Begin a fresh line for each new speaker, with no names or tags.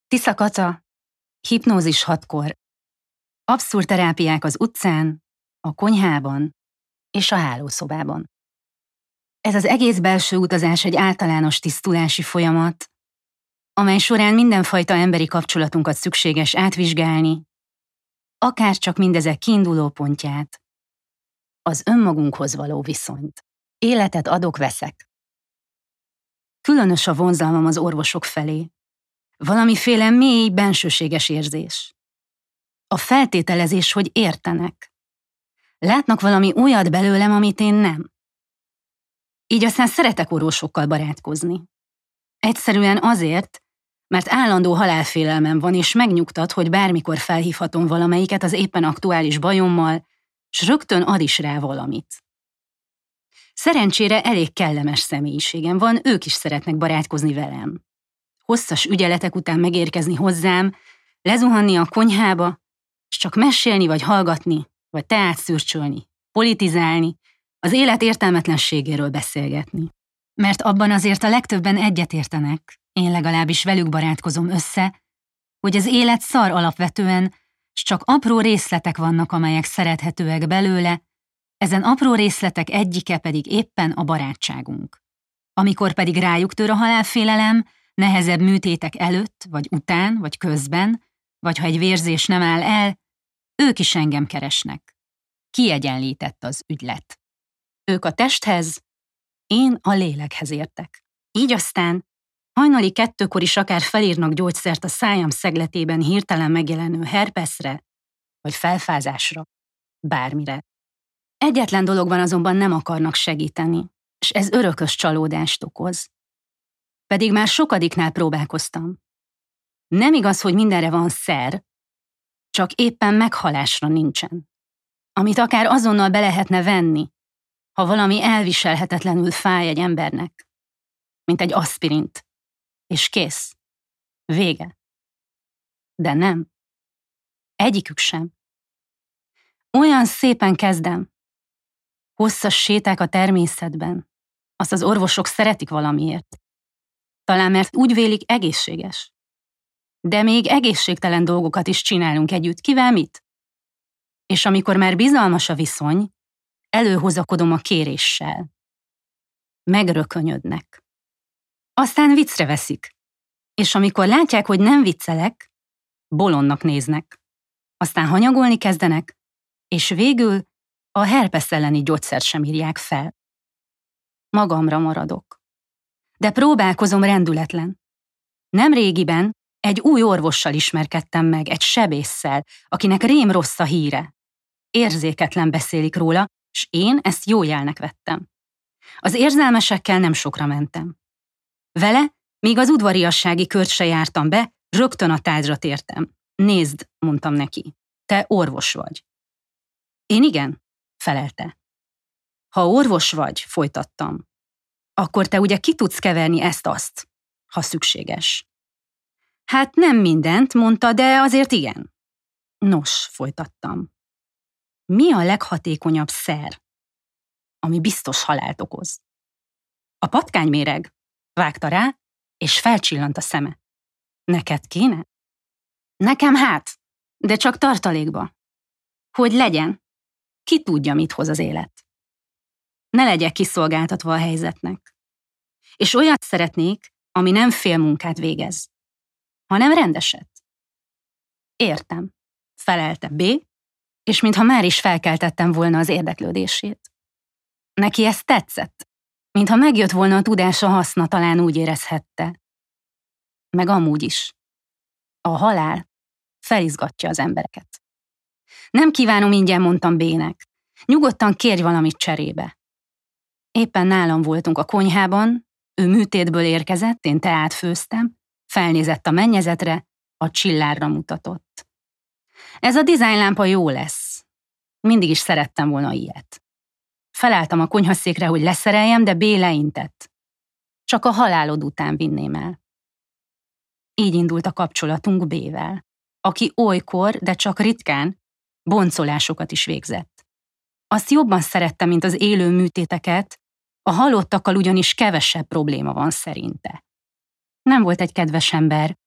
Tisza Kata, hipnózis 6-kor. Abszurd terápiák az utcán, a konyhában és a hálószobában. Ez az egész belső utazás egy általános tisztulási folyamat, amely során mindenfajta emberi kapcsolatunkat szükséges átvizsgálni, akár csak mindezek kiinduló pontját, az önmagunkhoz való viszonyt. Életet adok-veszek. Különös a vonzalmam az orvosok felé. Valamiféle mély, bensőséges érzés. A feltételezés, hogy értenek. Látnak valami olyat belőlem, amit én nem. Így aztán szeretek orvosokkal barátkozni. Egyszerűen azért, mert állandó halálfélelmem van, és megnyugtat, hogy bármikor felhívhatom valamelyiket az éppen aktuális bajommal, s rögtön ad is rá valamit. Szerencsére elég kellemes személyiségem van, ők is szeretnek barátkozni velem. Hosszas ügyeletek után megérkezni hozzám, lezuhanni a konyhába, s csak mesélni vagy hallgatni, vagy teát szürcsölni, politizálni, az élet értelmetlenségéről beszélgetni. Mert abban azért a legtöbben egyetértenek, én legalábbis velük barátkozom össze, hogy az élet szar alapvetően, s csak apró részletek vannak, amelyek szerethetőek belőle, ezen apró részletek egyike pedig éppen a barátságunk. Amikor pedig rájuk tör a halálfélelem, nehezebb műtétek előtt, vagy után, vagy közben, vagy ha egy vérzés nem áll el, ők is engem keresnek. Kiegyenlített az ügylet. Ők a testhez, én a lélekhez értek. Így aztán hajnali 2-kor is akár felírnak gyógyszert a szájam szegletében hirtelen megjelenő herpeszre, vagy felfázásra, bármire. Egyetlen dologban azonban nem akarnak segíteni, és ez örökös csalódást okoz. Pedig már sokadiknál próbálkoztam. Nem igaz, hogy mindenre van szer, csak éppen meghalásra nincsen. Amit akár azonnal be lehetne venni, ha valami elviselhetetlenül fáj egy embernek. Mint egy aspirint. És kész. Vége. De nem. Egyikük sem. Olyan szépen kezdem. Hosszas séták a természetben. Azt az orvosok szeretik valamiért. Talán mert úgy vélik egészséges. De még egészségtelen dolgokat is csinálunk együtt. Kivel mit? És amikor már bizalmas a viszony, előhozakodom a kéréssel. Megrökönyödnek. Aztán viccre veszik. És amikor látják, hogy nem viccelek, bolondnak néznek. Aztán hanyagolni kezdenek, és végül a herpesz elleni gyógyszert sem írják fel. Magamra maradok. De próbálkozom rendületlen. Nemrégiben egy új orvossal ismerkedtem meg, egy sebésszel, akinek rém rossz a híre. Érzéketlen beszélik róla, s én ezt jó jelnek vettem. Az érzelmesekkel nem sokra mentem. Vele, míg az udvariassági kört se jártam be, rögtön a tárgyra tértem. Nézd, mondtam neki, te orvos vagy. Én igen, felelte. Ha orvos vagy, folytattam, akkor te ugye ki tudsz keverni ezt-azt, ha szükséges. Hát nem mindent, mondta, de azért igen. Nos, folytattam. Mi a leghatékonyabb szer, ami biztos halált okoz? A patkányméreg, vágta rá, és felcsillant a szeme. Neked kéne? Nekem hát, de csak tartalékba. Hogy legyen, ki tudja, mit hoz az élet. Ne legyek kiszolgáltatva a helyzetnek. És olyat szeretnék, ami nem félmunkát végez, hanem rendeset. Értem, felelte B, és mintha már is felkeltettem volna az érdeklődését. Neki ez tetszett, mintha megjött volna a tudása haszna, talán úgy érezhette. Meg amúgy is. A halál felizgatja az embereket. Nem kívánom ingyen, mondtam B-nek. Nyugodtan kérj valamit cserébe. Éppen nálam voltunk a konyhában, ő műtétből érkezett, én teát főztem, felnézett a mennyezetre, a csillárra mutatott. Ez a dizájnlámpa jó lesz. Mindig is szerettem volna ilyet. Felálltam a konyhaszékre, hogy leszereljem, de B leintett. Csak a halálod után vinném el. Így indult a kapcsolatunk B-vel, aki olykor, de csak ritkán, boncolásokat is végzett. Azt jobban szerettem, mint az élő műtéteket, a halottakkal ugyanis kevesebb probléma van szerinte. Nem volt egy kedves ember,